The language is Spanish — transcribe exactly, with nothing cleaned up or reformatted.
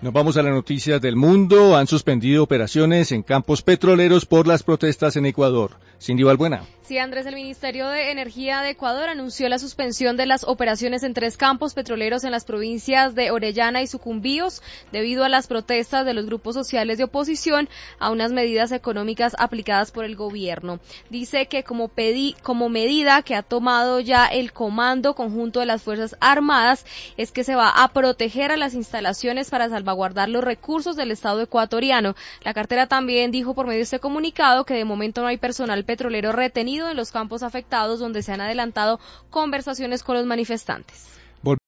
Nos vamos a las noticias del mundo. Han suspendido operaciones en campos petroleros por las protestas en Ecuador. Cindy Balbuena. Sí, Andrés, el Ministerio de Energía de Ecuador anunció la suspensión de las operaciones en tres campos petroleros en las provincias de Orellana y Sucumbíos debido a las protestas de los grupos sociales de oposición a unas medidas económicas aplicadas por el gobierno. Dice que como, pedi- como medida que ha tomado ya el Comando Conjunto de las Fuerzas Armadas es que se va a proteger a las instalaciones para salvaguardar los recursos del Estado ecuatoriano. La cartera también dijo por medio de este comunicado que de momento no hay personal petrolero retenido en los campos afectados donde se han adelantado conversaciones con los manifestantes.